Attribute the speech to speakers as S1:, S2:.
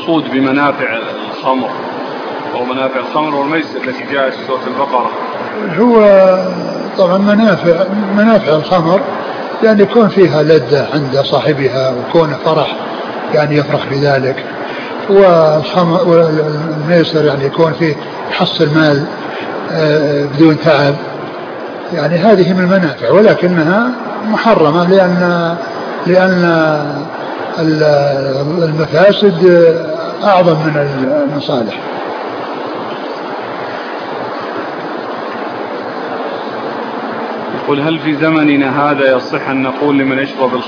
S1: المقصود بمنافع الخمر أو منافع الخمر والميسر التي جاءت في سورة البقرة؟
S2: هو طبعا منافع الخمر يعني يكون فيها لذة عند صاحبها وكون فرح، يعني يفرح بذلك. والميسر يعني يكون فيه يحصل مال بدون تعب، يعني هذه من المنافع، ولكنها محرمة لأن المفاسد أعظم من المصالح.
S1: يقول: هل في زمننا هذا يصح أن نقول لمن يشرب